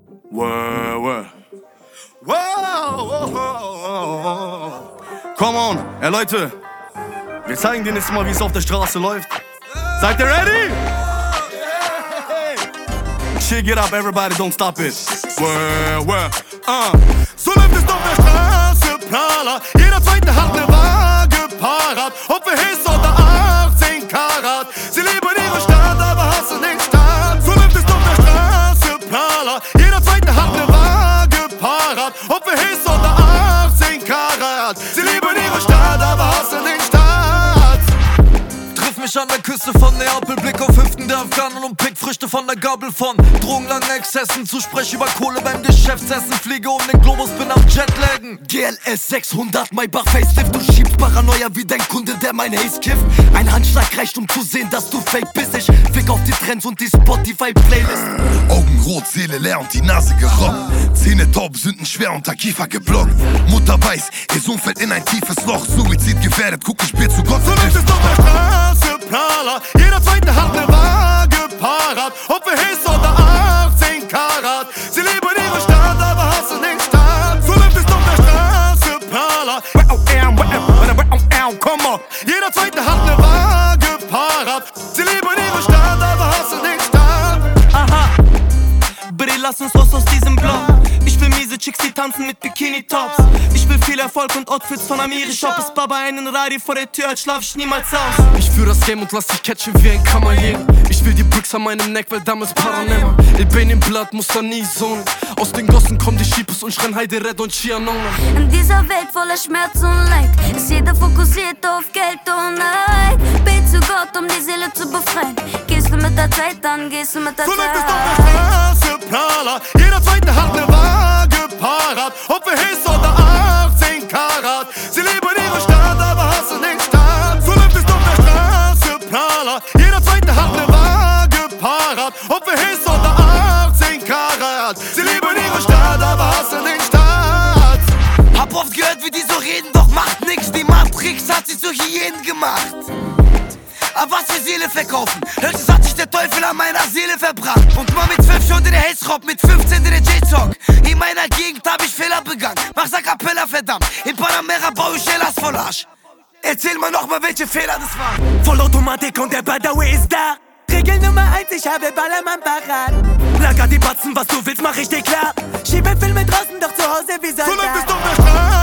Wow. Come on, Leute, wir zeigen dir jetzt mal, wie es auf der Straße läuft. Seid ihr ready? Shit, get up, everybody, don't stop it. So läuft es auf der Straße, Prala. Jeder Zweite hat ne Waage parat. Ob für Hiss oder 18 Karat. Sie lieben ihre Stadt, aber hassen den Staat. So läuft es auf der Straße, Prala. Jeder Zweite hat ne Waage parat. Ob für Hiss oder 18 Karat. Sie lieben ihre Stadt, aber hassen den Staat. Triff mich an der Küste von Neapel, Blick auf Hüften der Afghanen und pick Früchte von der Gabel von drogenlangen Exzessen. Zu sprech über Kohle beim Geschäftsessen, fliege um den Globus, bin am Jetlaggen. GLS 600, Maybach Facelift. Du schiebst Paranoia wie dein Kunde, der mein Haze kifft. Ein Handschlag reicht, um zu sehen, dass du fake bist. Ich fick auf die Trends und die Spotify-Playlist. Augen rot, Seele leer und die Nase gerockt. Zähne taub, Sünden schwer unter Kiefer geblockt. Mutter weiß, ihr Sohn fällt in ein tiefes Loch. Suizid gefährdet, guck, ich bete zu Gott. So läuft es auf der Straße, Prala. Jeder Zweite hat ne Waage parat. Ob für Hiss oder 18 Karat. Sie lieben ihre Stadt, aber hassen den Staat. So läuft es auf der Straße, Prala. Komm on. Jeder Zweite hat ne Waage parat. Sie lieben ihre Stadt, aber hassen den Staat. Aha, bitte lass uns raus aus diesem Block. Ich will miese Chicks, die tanzen mit Bikini-Tops. Ich will viel Erfolg und Outfits von Amiri-Shop. Ist Baba einen Radi vor der Tür, als schlaf ich niemals aus. Ich führ das Game und lass dich catchen wie ein Kammerjäger. Ich will die Bricks an meinem Neck, weil damals Paranema. Ich bin im Blatt, muss da nie so. Aus den Gossen kommen die Schiepes und schreien Heide Red und Chianona. In dieser Welt voller Schmerz und Leid ist jeder fokussiert auf Geld und Neid. Bet zu Gott, um die Seele zu befreien. Gehst du mit der Zeit, dann gehst du mit der So läuft es Zeit. auf der Straße, Prala. Jeder Zweite hat ne Waage parat. Ob für Hiss oder 18 Karat. Sie lieben ihre Stadt, aber hassen den Staat. So läuft es auf der Straße, Prala. Jeder Zweite hat ne Waage parat. Ob für Hiss oder 18 Karat. Sie lieben ihre Stadt, aber hassen den Staat. Hab oft gehört, wie die so reden, doch macht nix. Die Matrix hat sie zu Hyänen gemacht. Aber was für Seele verkaufen? Höchstens hat sich der Teufel an meiner Seele verbrannt. Und mal mit 12 schon den Haze-Rob, mit 15 den J-Talk. In meiner Gegend hab ich Fehler begangen. Mach's a cappella, verdammt. In Panamera bau ich Hellas voll Arsch. Erzähl mal nochmal, welche Fehler das waren. Vollautomatik und der Badawi ist da. Regel Nummer 1, ich habe Ballermann parat. Lager die Batzen, was du willst, mach ich dir klar. Schiebe Filme draußen, doch zu Hause wie So läuft es Soldat. auf der Straße.